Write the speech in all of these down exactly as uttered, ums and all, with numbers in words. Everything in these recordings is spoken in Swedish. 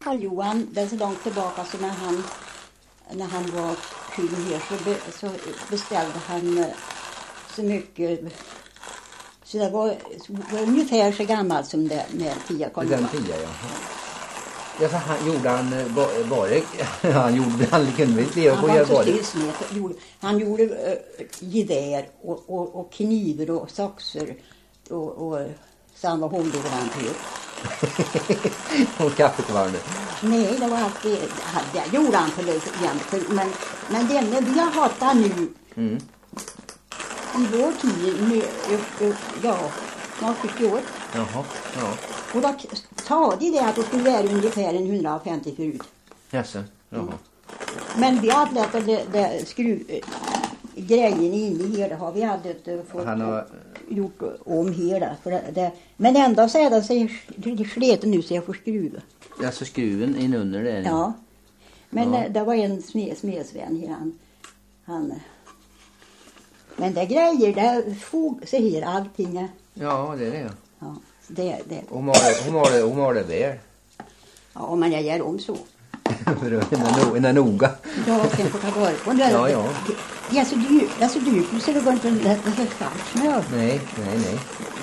Karl Johan, det är så långt tillbaka så när han, när han var pionjär så, be, så beställde han eh, så mycket. Så det var, var ungefär så gammalt som det med Pia Karl Johan. Den Pia, ja. Ja, för han gjorde han bara, han gjorde, han kunde inte leva på Han var så stilsmet. Han gjorde uh, gevär och, och, och knivar och saxer och, och samma hovleverantör. Och kaffekvarnar. Nej, det var alltid, det gjorde han för det. Men, men denna vi har haft han nu mm. i vår tid, nu, ja, snart fyrtio år. Jaha, ja. Och då sa de det att det skulle vara ungefär en hundrafemtio förut. Jaså, jaha. Mm. Men vi hade lätt att det, det skruv, grejen in i här, det har vi hade fått Han har gjort om här. För det, det, men ändå så är det så det sleten nu så jag får skruva. Alltså skruven in under det? Ja. Men ja. Det var en smed, smedsvän här. Han, han, men det grejer, det fog sig här allting. Ja, det är det. Ja, det, det. Hon har det, hon har det, hon har det väl. Ja, men jag gör om så. En är noga. Ja, sen får ta vara på det. Ja, ja. Det är så dyrt, det är så dyrt, så det går inte lätt att få fart med. Nej, nej, nej.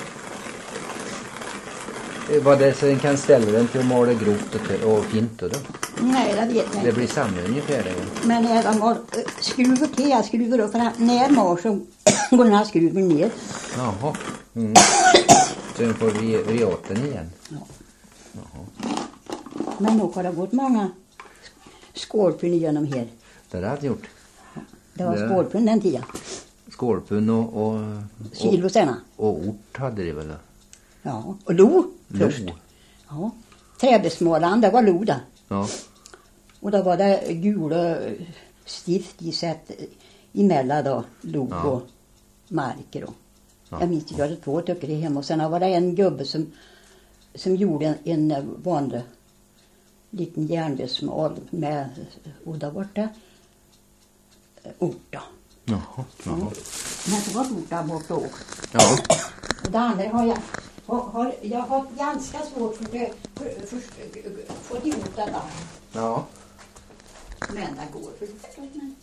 Vad det så den kan ställa den till att måla grovt och, och fint då? Nej, det vet jag inte. Det blir samma ungefär det. Men när de har skruvar till, jag skruvar upp, för när mar så går den här skruven ner. Jaha. Mm. Så den får vi, vi åt den igen. Ja. Jaha. Men nog har det gått många skålpun igenom här. Det har det gjort. Det var skålpun den tiden. Skålpun och... och Kilo senare. Och ort hade det väl? Ja, och lo först. Lo. Ja. Träbesmålan, det var lo där. Ja. Och då var det gula stift i sätt emellan då, lo ja. Och marker och. Ja. Jag minns att jag hade två tycker i hemma. Och sen var det en gubbe som, som gjorde en, en vanlig liten järnvägsmål med udda borta. Orta. Jaha, jaha. Mm. Men det var orta borta också. Ja. Och det andra har jag, har, har, jag har ganska svårt för att för, för, för, få ihop det där. Ja. Men det går för det.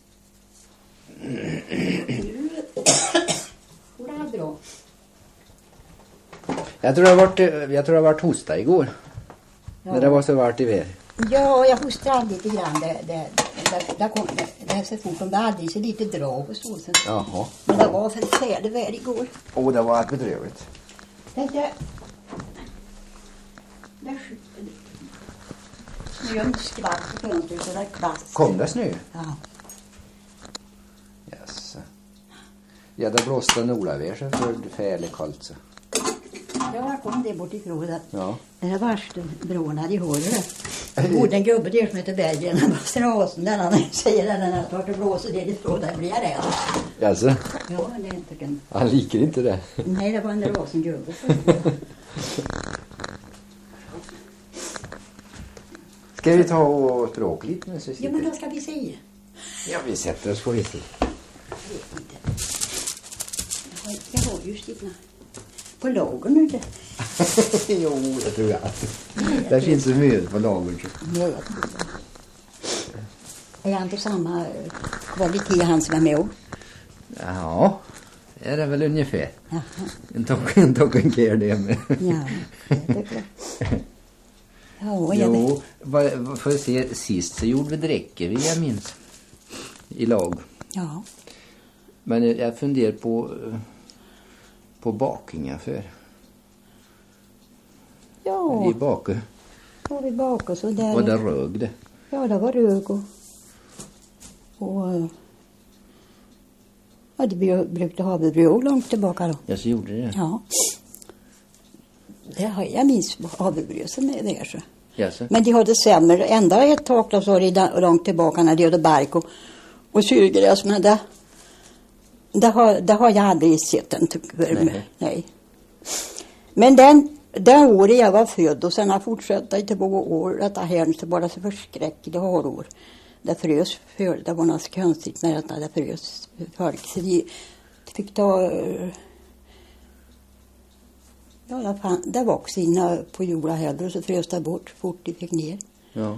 Och det är bra. Jag tror det har varit, jag tror det har varit hosta igår. Ja. När det var så varmt i väder. Ja, jag hostade lite grann. Det, det, det, det, kom, det, det är så fort om det aldrig så lite drag på såsen. Jaha. Men det var för färdig väder igår. Åh, oh, det var allt bedrövligt. Det, det, det, snön skvatt på fönstret så det kvast. Kom det snö? Ja. Yes. Ja, det blåste nordaväder så för färligt kallt så. Ja, jag kom det bort ifrån det. Ja. Det här värsta brån hade jag hållit det. Det bodde en gubbe där som heter Berggren. Han var strasen. Den han säger den när jag tar till blåser det ifrån. Där blir jag rädd. Alltså? Ja, det är inte den. Han liker inte det. Nej, det var en rasen gubbe. Ska vi ta och språka lite med så Ja, men då ska vi se. Ja, vi sätter oss på lite. Jag vet inte. Jag har, jag har ju stigna på lager nu det. Jo, det tror jag. Nej, det finns så mycket på lager. Nej, jag tror det. Är jag inte samma kvalitet han som är med? Ja, är det väl ungefär. Jaha. En tocken tocken kär det med. Ja, det tycker jag. Ja, jag jo, vad, får jag se, sist så gjorde vi dräcke, vill jag minns. I lag. Ja. Men jag, jag funderar på på bakingar för. Ja. I baker. Ja, vi bakar så där. Och där rög det. Ja, det var rög och och ja, det brukade ha havrebröd långt tillbaka då. Ja, så gjorde det. Ja. Det har jag minns havrebröd som är där så. Ja, så. Men de hade sämre. Ända ett tag då så var det långt tillbaka när de hade bark och, och syrgräs. Men det, det, har, det har jag aldrig sett en Nej. Nej. Men den, den året jag var född och sen har fortsatt i två år. Detta här så var det så förskräckligt år. Det frös för det var något konstigt med detta. Det frös folk. Så de, de fick ta... Ja, det, fann, det var också inna på jorda heller och så frös det bort fort de fick ner. Ja.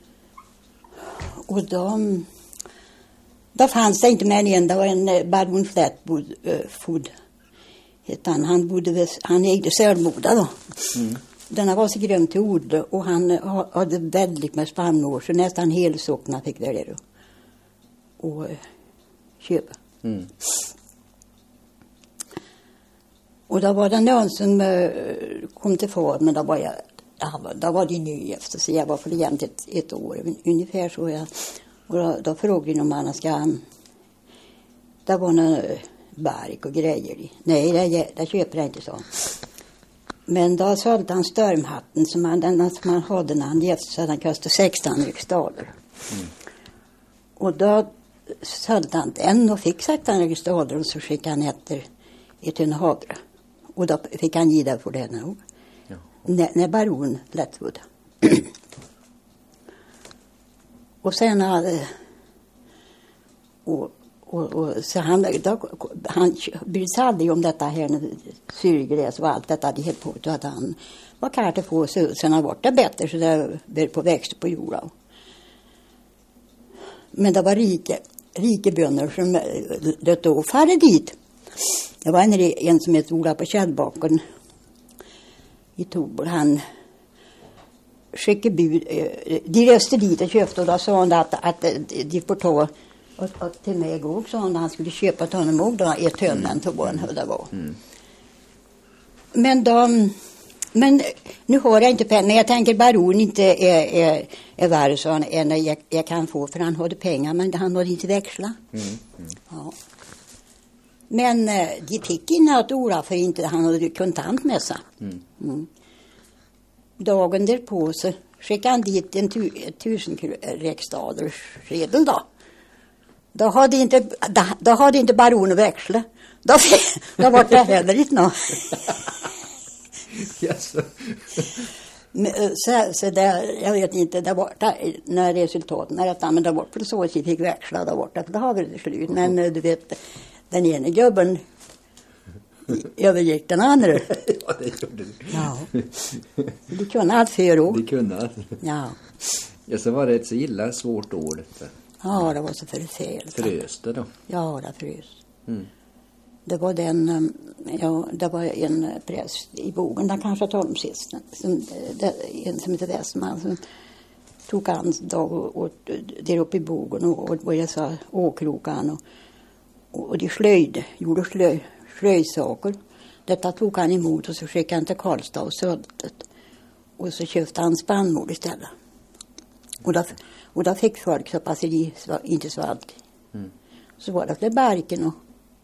Och då, då fanns det inte mer än en. Det var en baron Flatwood äh, Food. Han, han, bodde, han ägde Sörmoda då. Mm. Denna var så grönt till ord och han hade väldigt med spannmål så nästan helsockna fick det då. Och äh, köpa. Mm. Och då var det någon som äh, kom till far, men då var jag, då var det ny efter så jag var för jämnt ett, ett år ungefär så jag. Och då, då frågade de om han ska, det var någon bark och grejer. Nej, det, det köper jag inte så. Men då sålde han stormhatten som han, den som han hade när han gäst så den kostade sexton riksdaler. Mm. Och då sålde han den och fick sexton riksdaler och så skickade han efter ett tunna havre. Och då fick han ge det för det nog. Ja. När, när baron Flatwood. Och sen hade och, och, och så han då, han brydde sig aldrig om detta här syrgräs och allt detta det helt på så att han var karta på så sen har varit det bättre så det blev på växter på jorden. Men det var rike rike bönder som det då farade dit. Det var en, en som heter Ola på Kjellbaken i Tobor. Han skickade bud. De reste dit och köpte och då sa han att, att de får ta och, och till mig också. Han, han skulle köpa till honom och då ett tönnen tog han hur det var. Mm. Men de, men nu har jag inte pengar. Men jag tänker baron inte är, är, är värre så än jag, jag kan få för han hade pengar men han hade inte växla. Mm. Mm. Ja. Men de fick inte att ora för inte han hade kontant med sig. Mm. Mm. Dagen därpå så skickade han dit en tu, tusen riksdalers redel då. Då hade inte, då, då hade inte baron växla. Då, då var det heller inte nå. Yes. så, så där, jag vet inte, det var där, när resultaten är detta, men det var på så att jag fick växla, det var det, för det har vi det slut. Men du vet, den ena gubben övergick den andra. Ja, det gjorde du. Ja. De kunde allt för år. De kunde allt. Ja. Ja, så var det ett så illa svårt år detta. Ja, det var så förfärligt. Frös det då? Ja, det frös. Mm. Det var den, ja, det var en präst i Bogen, där kanske Tolmsisten, som, en som heter Westman, som tog hans dag och, och där uppe i Bogen och, och vad jag sa, åkrokan och, och, och de slöjde, gjorde slöj, slöjsaker. Detta tog han emot och så skickade han till Karlstad och Söltet. Och så köpte han spannmål istället. Och då, och då fick folk så pass de inte så allt. Mm. Så var det för barken och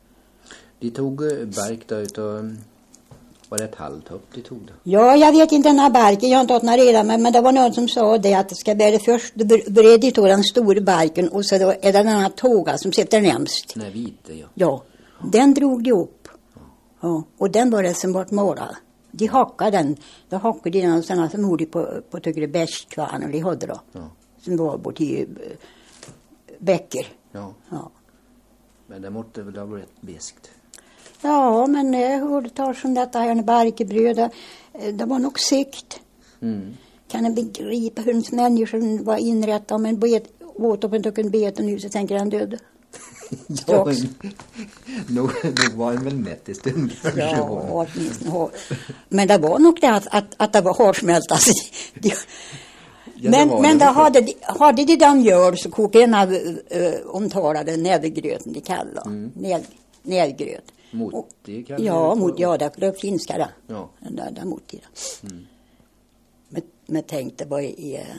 de tog bark då utav, var det ett halvtopp de tog då? Ja, jag vet inte den här barken, jag har inte haft några reda med, men det var någon som sa det att det ska börja först, du började ta den stora barken och så då är det den här tåga som sitter närmst. Nej, vita, ja. Ja, den drog de upp. Ja. Ja, och den var det som var målad. De hackade den, då hackade de den sådana som gjorde på, på tycker bästkvarn och de hade då. Ja. Som var bort i bäcker. Ja. Ja. Men det måste väl ha varit beskt. Ja, men hur tar som detta här med barkebröd, det var nog sikt. Mm. Kan en begripa hur en människa var inrättad om en bet, åt upp en tucken bet och nu så tänker han död. Ja, nog, nog var han väl mätt i stund. Ja, åtminstone. Men det var nog det att, att, att det var hårdsmält. Alltså, de, ja, men men då hade de, hade de den gör så kokade den här uh, omtalade nävergröten de kallar. Mm. Näv, nävgröt. Mot det kallar ja, mot, ja, det är finska det. Ja. Där, där mot det. Mm. Men, men tänkte bara i uh,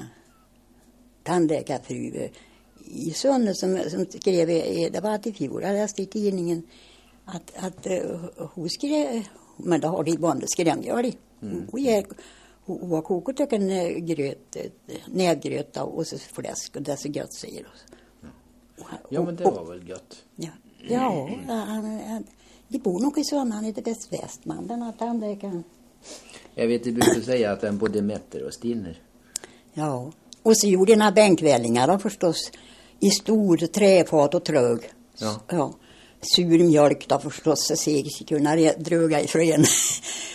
tandläkarfru uh, i Sunne som, som skrev, uh, det var att i fjol, jag läste i tidningen att, att uh, hon skrev, men då har de vanligt skrämd, gör de. Mm. Hon är Hon har kokat och en gröt, nävgröt och så fläsk och det är så gött, säger hon. Ja, men det var väl gött. Ja, ja han, han, de bor nog i Sunne, han heter Väst Västman, den här tandläkaren. Jag vet, du brukar säga att den både mätter och stinner. Ja, och så gjorde den här bänkvällingar då, förstås, i stor träfat och trög. Ja. Ja. Sur mjölk då förstås, så sig kunna dröga ifrån.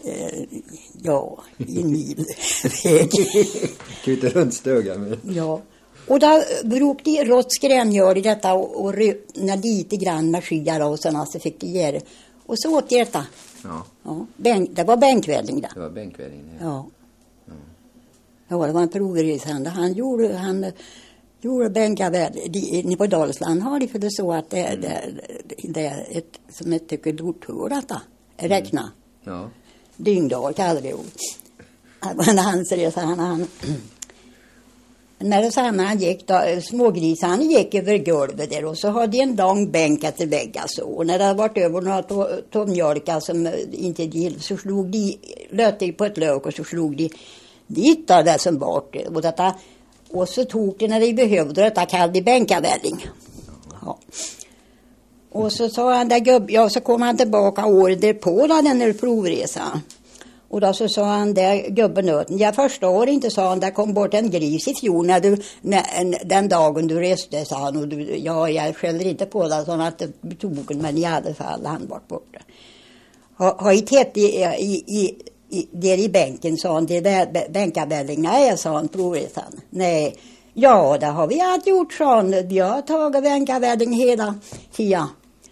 Eh, ja, i en mil väg. Kvitter runt stöga med. Ja. Och då bruk de rått skrämgör i detta och, och röna lite grann med skyar och sådana så fick de göra. Och så åt de detta. Ja. Ja. Bänk, det var bänkvällning där. Det var bänkvällning. Ja. Ja. Ja. Ja, det var en provresa. Han gjorde, han gjorde bänkavällning på Dalsland har de för det så att det, mm. det, det är ett som ett tycker dortur detta. Räkna. Mm. Ja. Dyngdal kallar det ord. Men hans resa, han, han när det samma han gick då, smågrisar, han gick över golvet där och så hade en lång bänk efter vägg alltså. Och när det hade varit över några to, to mjölka som inte gill så slog de, lötte på ett lök och så slog de dit där det som bort. Och, detta, och så tog det när de behövde detta kallade bänkavälling. Ja. Och så sa han där gubb, ja så kom han tillbaka året därpå då den där provresan. Och då så sa han där gubbenöten, jag förstår inte, sa han, där kom bort en gris i fjol när du, när, den dagen du reste, sa han. Och du, ja, jag skäller inte på det, sån att det tog den, men i alla fall han var borta. Har, har i tätt i, i, i, i, där i bänken, sa han, det där bänkavälling, nej, sa han, provresan. Nej, ja, det har vi alltid gjort, sa han, vi har tagit bänkavälling hela tiden.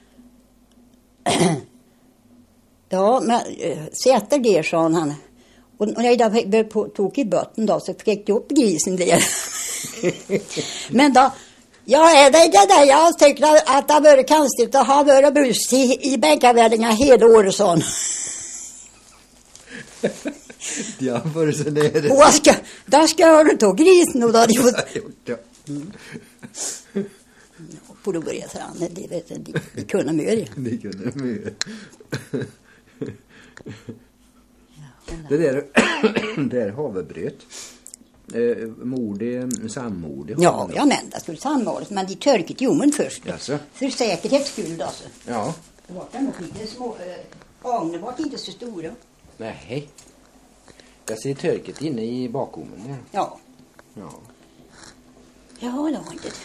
Ja, men sätter det, sa han. Och när jag då tog i botten då så fick jag upp grisen där. Men då, ja, är det det där? Jag tyckte att det var konstigt att ha varit brust i, i bänkavällingar hela året, sa han. Ja, för så det är det. Och ska, då ska du ta grisen och då hade jag gjort det. Mm. På då började han, det vet jag, de, de kunde mer. De kunde mer. Det där, det där havrebröt. Eh, morde, sammorde. Ja, jag men det skulle sammålet, men de törket jommen först. Jaså? För säkerhets skull alltså. Ja. Det var nog lite små, äh, agnen var inte så stora. Nej. Jag ser törket inne i bakommen där. Ja. Ja. Ja, det var inte.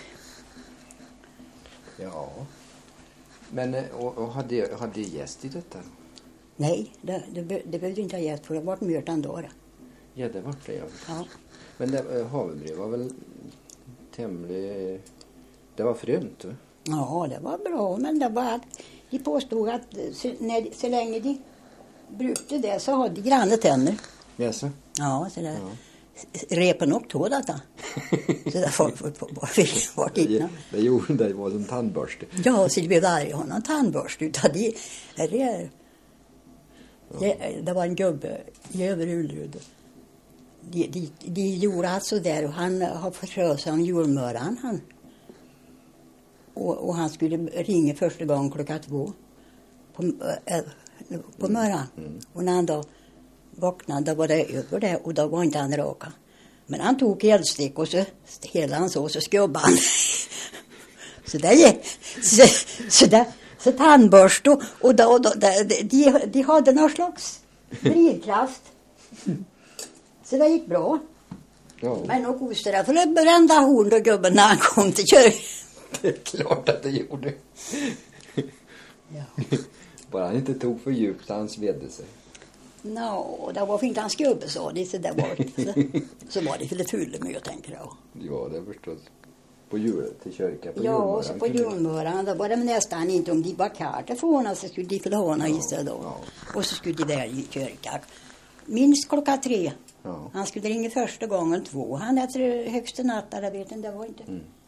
Ja. Men, och, och hade, hade gäst i detta? Nej, det, det, det behövde inte ha gäst för det var mört ändå. Ja, det var det, ja. Ja. Men det, havrebröd var väl tämligen... Det var frömt, va? Ja, det var bra, men det var att de påstod att så, när, så länge de brukade det så hade de granna tänder. Jaså? Ja, så det ja. Repen upp tog detta. Så det var var det, det gjorde det var som tandborste. Ja, så det blev aldrig ha någon tandborste utan det, det, det, det var en gubbe i Överulrud. De, de, de gjorde alltså där och han har försökt sig om julmöran han. Och, och han skulle ringa första gången klockan två på, äh, på morgonen. Mm. Och när han då vaknade, då var det över det och då var inte han raka. Men han tog eldstick och så hela han så, så skubbade han. Så där gick, så, så där, så tandborst och, och då, då, de, de hade någon slags drivkraft. Så det gick bra. Ja. Men nog kostade det för det brända horn och gubben när han kom till kyrkan. Det är klart att det gjorde. Ja. Bara han inte tog för djupt så han svedde sig. Nå, no, det var fint han skubbe så det så det var så, så var det för det fulla med jag tänker jag. Ja, det förstås. På jul till kyrka på ja, och så på julmöran då var det nästan inte om de var karta för honom så skulle de få håna ja, istället då. Ja. Och så skulle de välja i kyrka. Minst klockan tre. Ja. Han skulle ringa första gången två. Han efter högsta natten, jag vet inte, det var inte. Mm.